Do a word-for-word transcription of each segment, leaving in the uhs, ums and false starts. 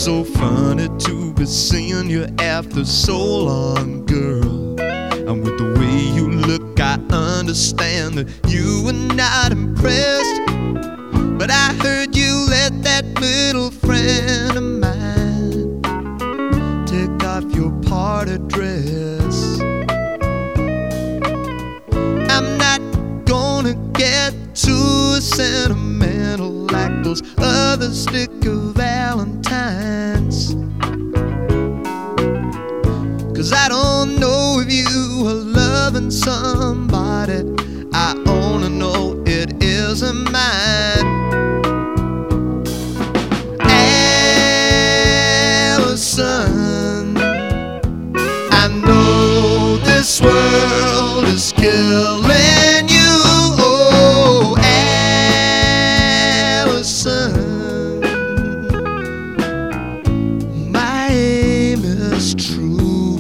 so funny to be seeing you after so long, girl. And with the way you look, I understand that you were not impressed. But I heard you let that little friend of mine take off your party dress. I'm not gonna get too sentimental like those other sticker valentines, 'cause I don't know if you are loving somebody. I only know it isn't mine. Allison, I know this world is killing you. Oh, Allison, my aim is true.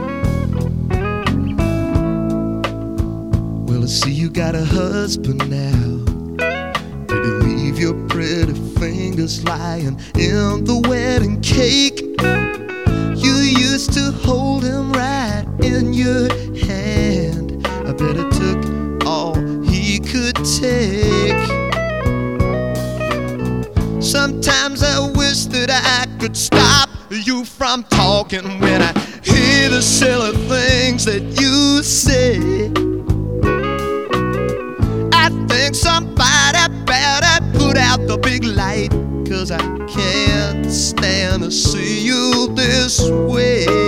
Well, I see you got a husband now. Did he leave your pretty fingers lying in the wedding cake? You used to hold him right in your hand. I bet it took all he could take. Sometimes I wish that I could stop you from talking when I hear the silly things that you say. I think somebody better put out the big light, 'cause I can't stand to see you this way.